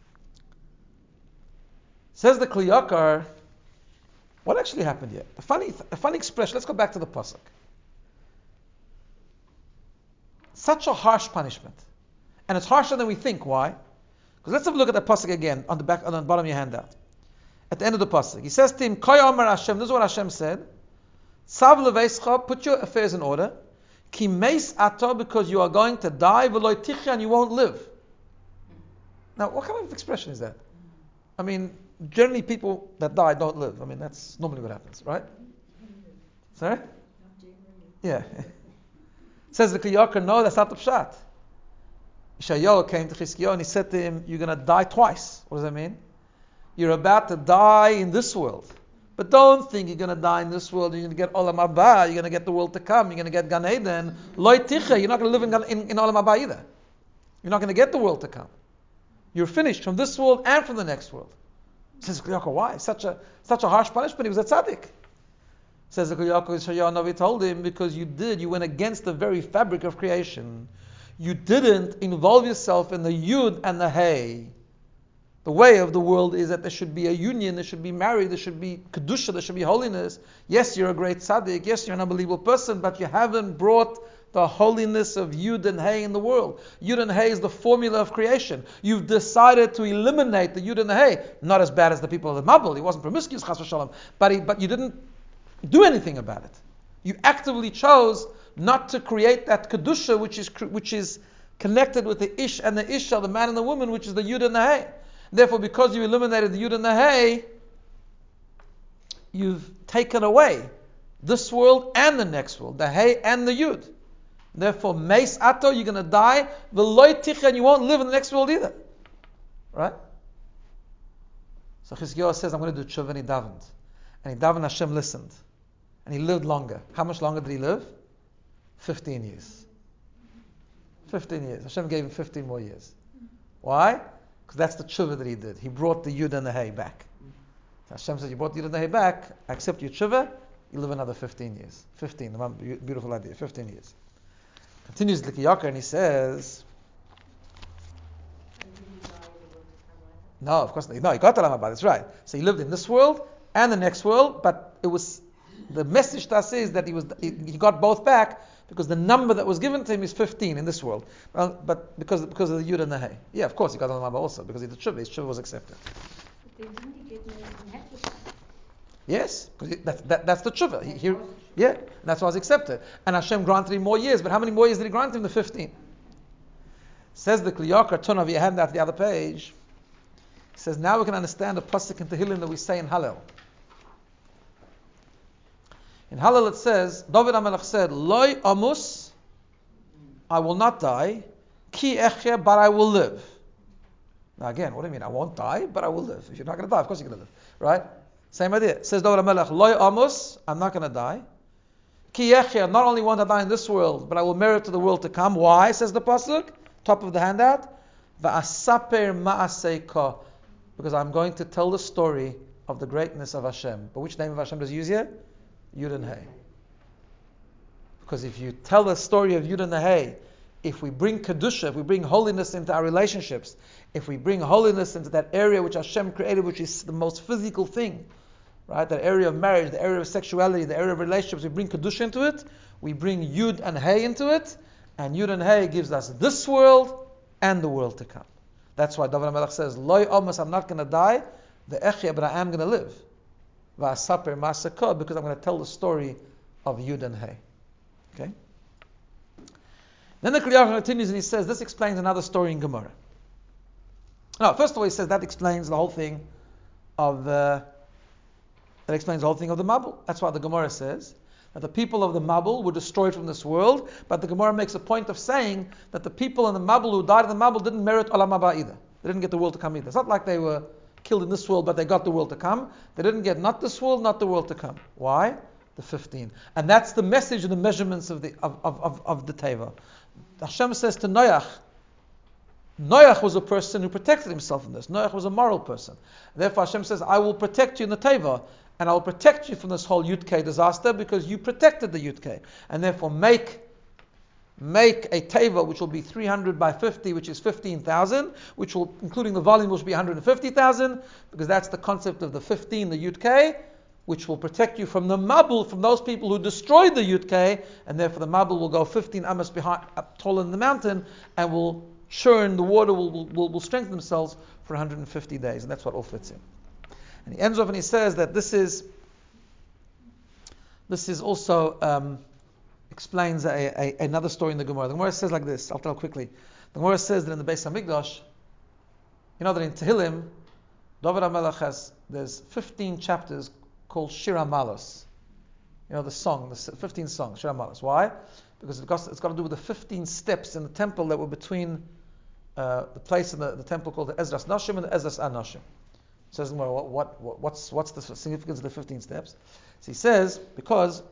Says the Kli Yakar, what actually happened here? A funny expression. Let's go back to the pasuk. Such a harsh punishment. And it's harsher than we think. Why? Because let's have a look at the pasuk again on the bottom of your handout. At the end of the pasuk, he says to him, Koi Omer Hashem, this is what Hashem said. Tzav leveischa, put your affairs in order. Ki meis ato, because you are going to die. V'loi tichya, and you won't live. Now, what kind of expression is that? I mean, generally people that die don't live. I mean, that's normally what happens, right? Sorry? Yeah. Says the Kli Yakar, no, that's not the pshat. Yeshayahu came to Chizkiyahu and he said to him, you're going to die twice. What does that mean? You're about to die in this world. But don't think you're going to die in this world, you're going to get Olam Haba, you're going to get the world to come, you're going to get Gan Eden. Loi Ticha, you're not going to live in Olam Haba either. You're not going to get the world to come. You're finished from this world and from the next world. Says Kli Yakar, why? Such a harsh punishment. He was a tzaddik. Says the Kli Yakar, Yeshayahu Navi told him, because you went against the very fabric of creation. You didn't involve yourself in the Yud and the Hey. The way of the world is that there should be a union, there should be marriage, there should be Kedusha, there should be holiness. Yes, you're a great tzaddik, yes, you're an unbelievable person, but you haven't brought the holiness of Yud and Hey in the world. Yud and Hey is the formula of creation. You've decided to eliminate the Yud and the Hey. Not as bad as the people of the Mabul. He wasn't promiscuous, chas v'shalom, but you didn't do anything about it. You actively chose not to create that Kedusha which is connected with the Ish and the Isha, the man and the woman, which is the Yud and the Hey. Therefore, because you eliminated the Yud and the Hey, you've taken away this world and the next world, the Hey and the Yud. Therefore, Meis Ato, you're going to die, V'loi Ticha, and you won't live in the next world either. Right? So Chizkiyahu says, I'm going to do tshuva, and he davened. And he davened, Hashem listened. And he lived longer. How much longer did he live? 15 years. 15 years. Hashem gave him 15 more years. Why? Because that's the tshuva that he did. He brought the Yud and the Hey back. So Hashem said, you brought the Yud and the Hey back, I accept your tshuva, you live another 15 years. 15, beautiful idea, 15 years. Continues the Kli Yakar and he says, no, of course not. No, he got Olam Haba, that's right. So he lived in this world and the next world, but it was, the message to us is that he got both back, because the number that was given to him is 15 in this world. But because of the Yud and the Hey. Yeah, of course he got Olam Haba also, because he did tshuva, his tshuva was accepted. But then didn't he get married in Hefker? Yes, because that's the tshuva. Yeah, and that's why it was accepted. And Hashem granted him more years, but how many more years did he grant him? The 15. Says the Kli Yakar, turn over your hand out the other page. He says, now we can understand the pasuk in Tehillim that we say in Hallel. In Hallel it says, David HaMelech said, Loi amus, I will not die, ki echya, but I will live. Now again, what do you mean? I won't die, but I will live. If you're not going to die, of course you're going to live. Right? Same idea. Says David HaMelech, Loi amus, I'm not going to die. Ki echya, not only won't I die in this world, but I will merit to the world to come. Why? Says the pasuk, top of the handout. Va'asaper ma'aseika, because I'm going to tell the story of the greatness of Hashem. But which name of Hashem does he use here? Yud and Hey. Because if you tell the story of Yud and Hey, if we bring Kedusha, if we bring holiness into our relationships, if we bring holiness into that area which Hashem created, which is the most physical thing, right? That area of marriage, the area of sexuality, the area of relationships, we bring Kedusha into it, we bring Yud and Hey into it, and Yud and Hey gives us this world and the world to come. That's why David HaMelech says, Loi Omas, I'm not going to die, the Echya, but I am going to live. Va'asaper masakah, because I'm going to tell the story of Yud and Hey. Okay? Then the Kli Yakar continues and he says, this explains another story in Gemara. No, first of all he says that explains the whole thing of the Mabul. That's why the Gemara says that the people of the Mabul were destroyed from this world, but the Gemara makes a point of saying that the people in the Mabul who died in the Mabul didn't merit Olam Haba either. They didn't get the world to come either. It's not like they were killed in this world, but they got the world to come. They didn't get not this world, not the world to come. Why? The 15. And that's the message and the measurements of the Teva. Hashem says to Noach was a person who protected himself in this. Noach was a moral person. Therefore Hashem says, I will protect you in the Teva, and I will protect you from this whole Yud-K disaster, because you protected the Yud-K. And therefore make a teva which will be 300 by 50, which is 15,000, which will, including the volume, will be 150,000, because that's the concept of the 15, the Yud-K, which will protect you from the Mabul, from those people who destroyed the Yud-K, and therefore the Mabul will go 15 amas behind, up taller than the mountain, and will churn, the water will strengthen themselves for 150 days, and that's what all fits in. And he ends off and he says that this is also explains another story in the Gemara. The Gemara says like this, I'll tell quickly. The Gemara says that in the Beis HaMikdash, You know that in Tehillim, David HaMelech there's 15 chapters called Shir HaMalos. You know the song, the 15 songs, Shir HaMalos. Why? Because it's got to do with the 15 steps in the temple that were between the place in the temple called the Ezras Nashim and the Ezras Anashim. Says, well, what's the significance of the 15 steps? So he says, because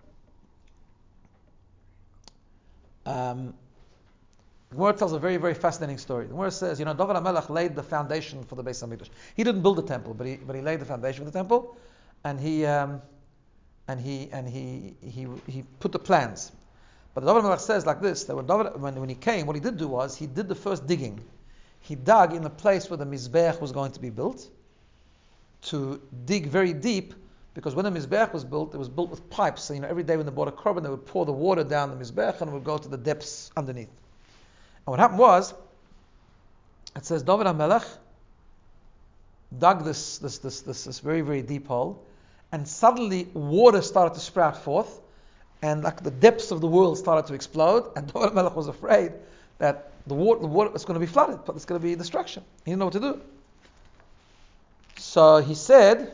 the Gemara tells a very, very fascinating story. The Gemara says, David HaMelech laid the foundation for the Beis HaMikdash. He didn't build the temple, but he laid the foundation for the temple, and he put the plans. But David HaMelech says like this, that when he came, what he did do was, he did the first digging. He dug in the place where the Mizbeach was going to be built, to dig very deep, because when the Mizbeach was built, it was built with pipes. So every day when they brought a korban, they would pour the water down the Mizbeach and it would go to the depths underneath. And what happened was, it says David HaMelech dug this very, very deep hole, and suddenly water started to sprout forth, and like the depths of the world started to explode, and David HaMelech was afraid that the water is going to be flooded, but it's going to be destruction. He didn't know what to do. So he said,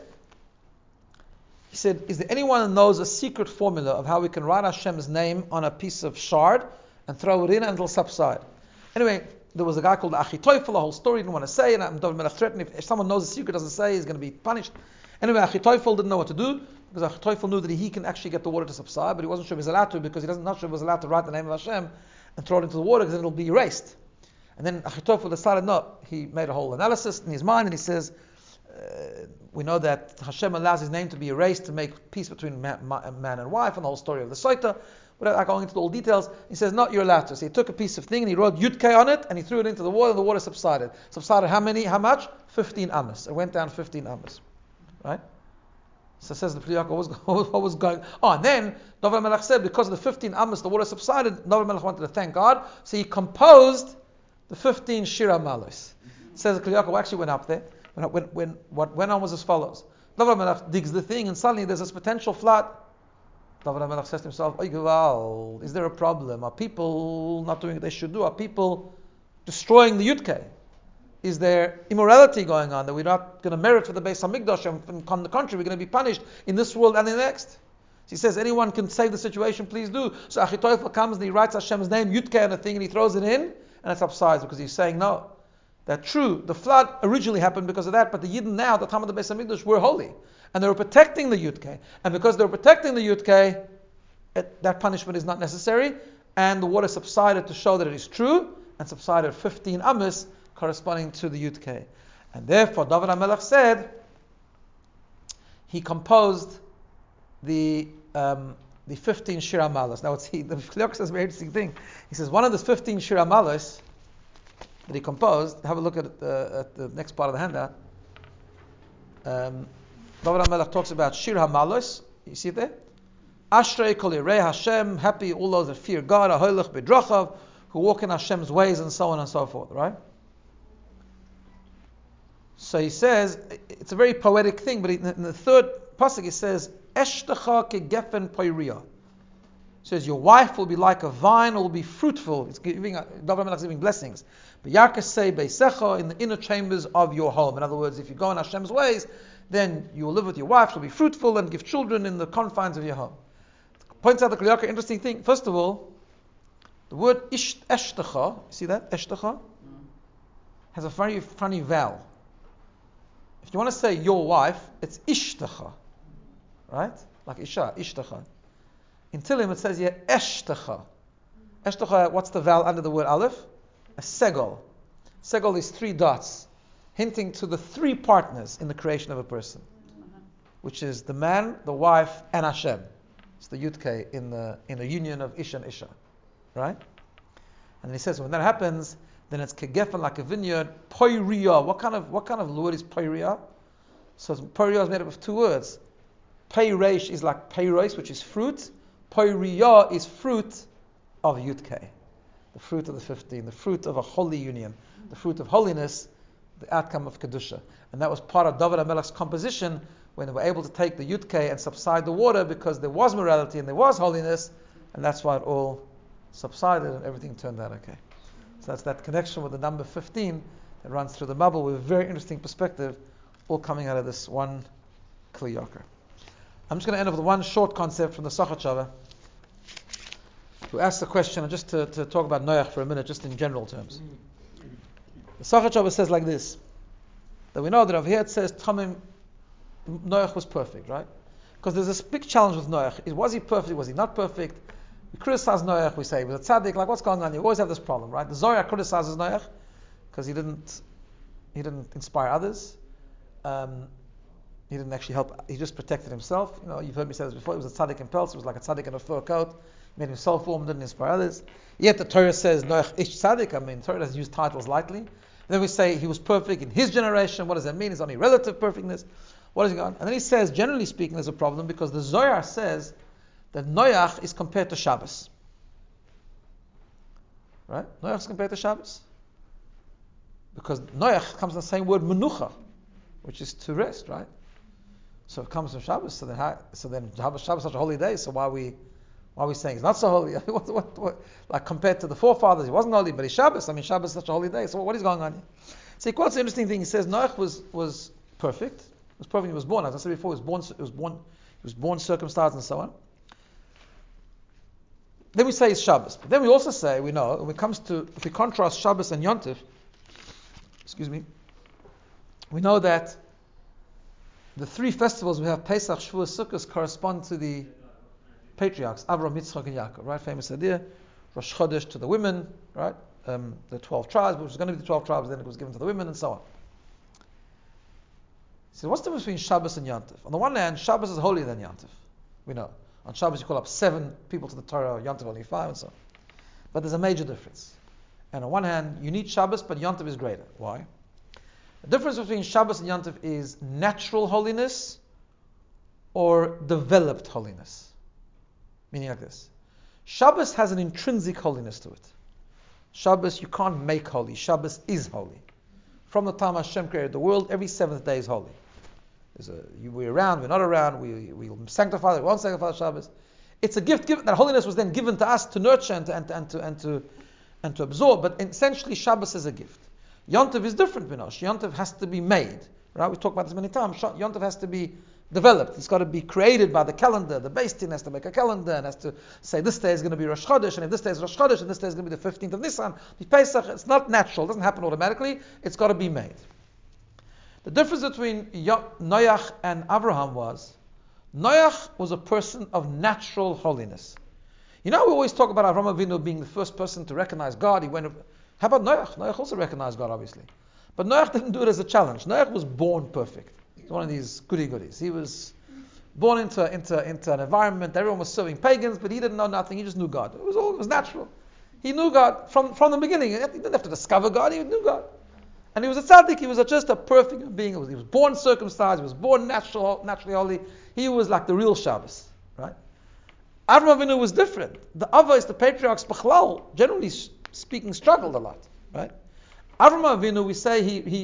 is there anyone who knows a secret formula of how we can write Hashem's name on a piece of shard and throw it in and it'll subside? Anyway, there was a guy called Achitophel, a whole story he didn't want to say, and David HaMelech threatened if someone knows the secret, doesn't say, he's going to be punished. Anyway, Achitophel didn't know what to do, because Achitophel knew that he can actually get the water to subside, but he wasn't sure if he was allowed to, because not sure if he was allowed to write the name of Hashem and throw it into the water, because then it'll be erased. And then Achitophel decided no. He made a whole analysis in his mind, and he says, we know that Hashem allows his name to be erased to make peace between man and wife, and the whole story of the Soita. Without going into all details, he says, no, you're allowed to. So he took a piece of thing and he wrote Yud-K on it, and he threw it into the water, and the water subsided. Subsided how much? 15 amas. It went down 15 amas. Right? So says the Pri Yaakov, what was going on? And then David HaMelech said, because of the 15 amas, the water subsided. David HaMelech wanted to thank God, so he composed the 15 Shir HaMalos. Says the Pri Yaakov actually went up there. What went on was as follows. David HaMelech digs the thing, and suddenly there's this potential flood. David HaMelech says to himself, Oy Geval, is there a problem? Are people not doing what they should do? Are people destroying the Yudke? Is there immorality going on that we're not going to merit for the Beis HaMikdash, and on the contrary, we're going to be punished in this world and in the next? So he says, anyone can save the situation, please do. So Achitophel comes and he writes Hashem's name, Yudke, on a thing, and he throws it in, and it subsides, because he's saying, no, that true, the flood originally happened because of that, but the Yidden now, at the time of the Beis HaMikdash, were holy. And they were protecting the Yudke. And because they were protecting the Yudke, that punishment is not necessary. And the water subsided to show that it is true, and subsided 15 amas, corresponding to the Yudke. And therefore, David HaMelech said, he composed the 15 Shir HaMalos. Now, the Chliok says a very interesting thing. He says, one of the 15 Shir HaMalos that he composed, have a look at the next part of the handout. David HaMelech talks about Shir HaMalos. You see it there? Ashrei kol yirei Hashem, happy all those that fear God, ahoylech b'drachav, who walk in Hashem's ways, and so on and so forth, right? So he says, it's a very poetic thing, but in the third pasuk he says, Eshtecha kegefen poiriya. Says, your wife will be like a vine, will be fruitful. It's giving, David HaMelech is giving blessings. B'yarkasei beisecha, in the inner chambers of your home. In other words, if you go in Hashem's ways, then you will live with your wife, she'll be fruitful, and give children in the confines of your home. Points out the Kli Yakar, interesting thing. First of all, the word eshtecha, see that? Eshtecha? Has a very funny vowel. If you want to say your wife, it's ishtecha. Right? Like isha, ishtecha. In Tehillim it says here, eshtecha. Eshtecha, what's the vowel under the word aleph? A segol. Segol is 3 dots, hinting to the 3 partners in the creation of a person, which is the man, the wife, and Hashem. It's the Yudke in the union of Isha and Isha, right? And he says when that happens, then it's kegefen, like a vineyard. Poiriya. What kind of word is poiriya? So poiriya is made up of 2 words. Peiresh is like peiros, which is fruit. Poiriya is fruit of Yudke, the fruit of the 15, the fruit of a holy union, the fruit of holiness, the outcome of Kedusha. And that was part of David HaMelech's composition, when they were able to take the Yudke and subside the water, because there was morality and there was holiness, and that's why it all subsided and everything turned out okay. So that's that connection with the number 15 that runs through the Mabul with a very interesting perspective, all coming out of this one Kli Yakar. I'm just going to end up with one short concept from the Sachachava, who asked the question, and just to talk about Noach for a minute, just in general terms. The Sachachava says like this, that we know that over here it says Tamim, Noach was perfect, right? Because there's this big challenge with Noach. Was he perfect? Was he not perfect? We criticize Noach, we say he was a tzaddik, like what's going on here? We always have this problem, right? The Zohar criticizes Noach because he didn't inspire others. He didn't actually help, he just protected himself. You know, you've heard me say this before, he was a tzaddik in pelts, he was like a tzaddik in a fur coat, he made himself warm, didn't inspire others. Yet the Torah says Noach ish tzaddik, I mean, Torah doesn't use titles lightly. Then we say he was perfect in his generation. What does that mean? It's only relative perfectness. What is he on? And then he says, generally speaking, there's a problem because the Zohar says that Noach is compared to Shabbos. Right? Noach is compared to Shabbos. Because Noach comes from the same word menucha, which is to rest, right? So it comes from Shabbos. So then Shabbos is such a holy day. So why are we saying it's not so holy? what? Like compared to the forefathers, he wasn't holy, but he's Shabbos. I mean, Shabbos is such a holy day. So what is going on here? So he quotes an interesting thing. He says Noach was perfect. He was perfect. He was born, as I said before, he was born circumcised and so on. Then we say it's Shabbos. But then we also say, we know, when it comes to, if we contrast Shabbos and Yontif, we know that the three festivals we have, Pesach, Shavuos, Sukkot, correspond to the patriarchs, Avraham, Yitzchak, and Yaakov, right? Famous idea. Rosh Chodesh to the women, right? The 12 tribes, which was going to be the 12 tribes, then it was given to the women, and so on. So what's the difference between Shabbos and Yontif? On the one hand, Shabbos is holier than Yontif. We know. On Shabbos you call up 7 people to the Torah, Yontif only 5, and so on. But there's a major difference. And on one hand, you need Shabbos, but Yontif is greater. Why? The difference between Shabbos and Yontif is natural holiness or developed holiness. Meaning like this. Shabbos has an intrinsic holiness to it. Shabbos you can't make holy. Shabbos is holy. From the time Hashem created the world, every 7th day is holy. We're around, we're not around, we sanctify, we won't sanctify Shabbos. It's a gift given, that holiness was then given to us to nurture and to absorb, but essentially Shabbos is a gift. Yontif is different, Binosh. Yontif has to be made. Right? We've talked about this many times. Yontif has to be developed. It's got to be created by the calendar. The Beis Din has to make a calendar and has to say this day is going to be Rosh Chodesh, and if this day is Rosh Chodesh, and this day is going to be the 15th of Nisan, the Pesach. It's not natural. It doesn't happen automatically. It's got to be made. The difference between Noach and Abraham was, Noach was a person of natural holiness. You know, we always talk about Avraham Avinu being the first person to recognize God. How about Noach? Noach also recognized God, obviously. But Noach didn't do it as a challenge. Noach was born perfect. He's one of these goody-goodies. He was born into an environment, everyone was serving pagans, but he didn't know nothing, he just knew God. It was natural. He knew God from the beginning. He didn't have to discover God, he knew God. And he was a tzaddik, he was just a perfect being. He was born circumcised, he was born naturally holy. He was like the real Shabbos, right? Avraham Avinu was different. The Avos, the patriarchs, Bechlal, generally speaking, struggled a lot, right? Avraham Avinu, we say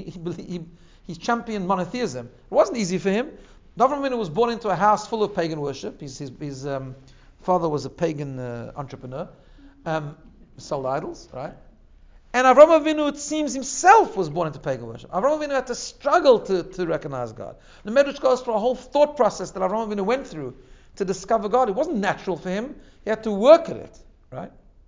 he championed monotheism. It wasn't easy for him. Avraham Avinu was born into a house full of pagan worship. His father was a pagan entrepreneur, sold idols, right? And Avraham Avinu, it seems, himself was born into pagan worship. Avraham Avinu had to struggle to recognize God. The Medrash goes through a whole thought process that Avraham Avinu went through to discover God. It wasn't natural for him. He had to work at it, right?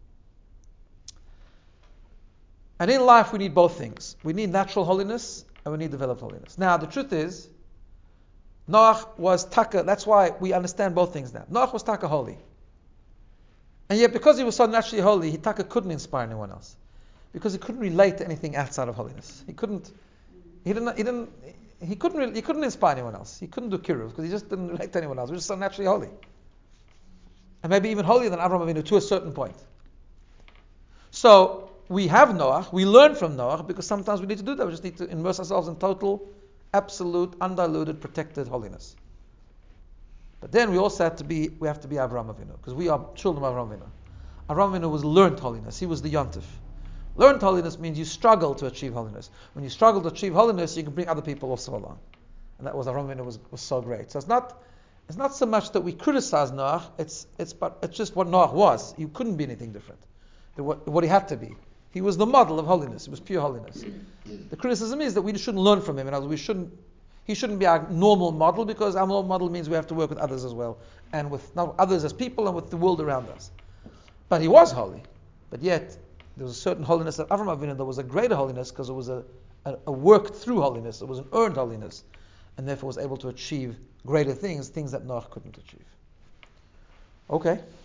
And in life, we need both things. We need natural holiness and we need developed holiness. Now, the truth is, Noach was taka. That's why we understand both things now. Noach was taka holy. And yet, because he was so naturally holy, he taka couldn't inspire anyone else. Because he couldn't relate to anything outside of holiness. He couldn't inspire anyone else. He couldn't do kiruv because he just didn't relate to anyone else. He was just so naturally holy. And maybe even holier than Avraham Avinu to a certain point. So, we have Noach, we learn from Noach because sometimes we need to do that. We just need to immerse ourselves in total, absolute, undiluted, protected holiness. But then we also have to be Avraham Avinu because we are children of Avraham Avinu. Avraham Avinu was learned holiness. He was the Yontif. Learned holiness means you struggle to achieve holiness. When you struggle to achieve holiness, you can bring other people also along. And that was Avraham Avinu was so great. So it's not so much that we criticize Noach, it's just what Noach was. He couldn't be anything different than what he had to be. He was the model of holiness. It was pure holiness. The criticism is that we shouldn't learn from him. In other words, he shouldn't be our normal model, because our normal model means we have to work with others as well, and with not others as people and with the world around us. But he was holy. But yet, there was a certain holiness that Avraham Avinu, there was a greater holiness because it was a worked through holiness. It was an earned holiness, and therefore was able to achieve greater things that Noach couldn't achieve. Okay.